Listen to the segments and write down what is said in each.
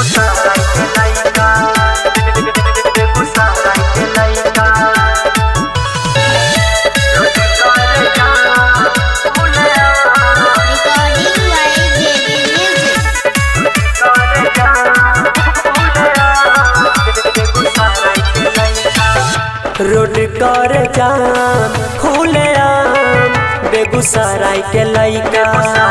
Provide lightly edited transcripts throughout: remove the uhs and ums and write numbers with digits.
Road कर जाम खुले आम बेगूसराय के लइका।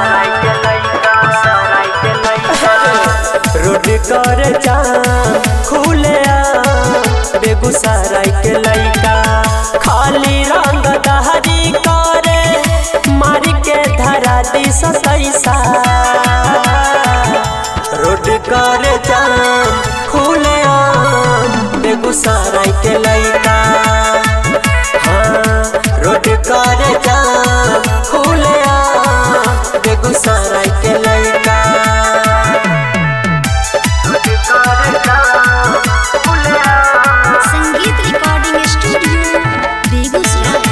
रोड कर जाम खुले आम बेगूसराय के लइका। खाली रंग दहरी करे मार के धरा दी सैसा। रोड कर जाम खुले आम बेगूसराय के लइका। हाँ रोड कर जाम खुले आम बेगूसराय के लइका। संगीत रिकॉर्डिंग स्टूडियो बेगूसराय।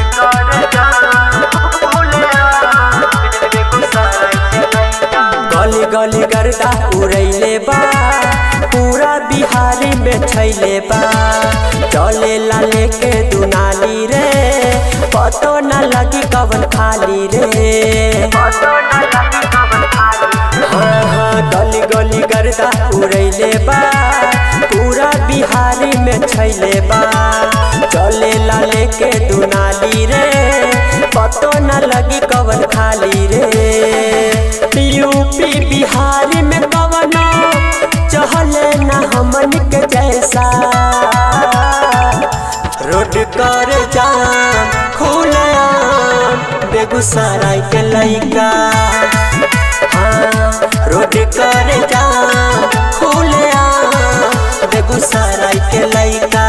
गली गली गर्दा उड़ैले बा पूरा बिहारी में छैले बा। चले ला लेके दुनाली रे पतो न लगी कवन खाली रे। हाँ हाँ गली गली गर्दा उड़ैले बा पूरा बिहारी में छैले बा। चले ला लेके दुनाली रे पतो न लगी कवन खाली रे। यूपी बिहार में कवनो चहले ना हमन के जैसा। रोड कर जाम खुले आम बेगूसराय के लइका। हाँ रोड कर जाम खुले आम बेगूसराय के लइका।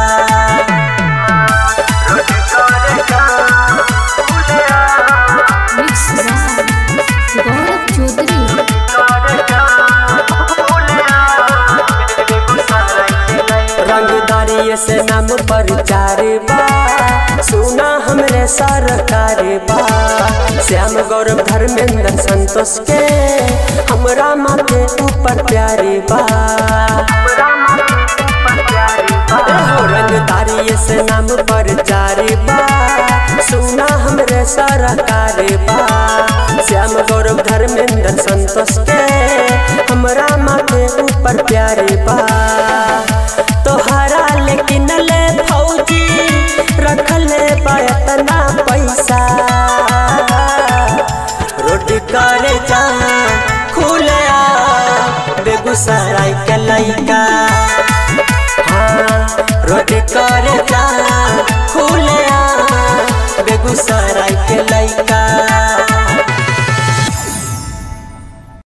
गौरव चौधरी। रंगदारी से नाम प्रचार बा सुना हमरे सरकार बा। श्याम गौरव धर्मेंद्र संतोष के हमरा माथे ऊपर प्यारी बा। रंगदारी से नाम प्रचार बा सुना हमरे सरकार बा। श्याम गौरव धर्मेंद्र संतोष के हमरा माथे ऊपर प्यारी बा। तोहरा लेकिन ले फौजी रखले बातना पैसा। रोड कर जाम खुले आम बेगूसराय के लइका।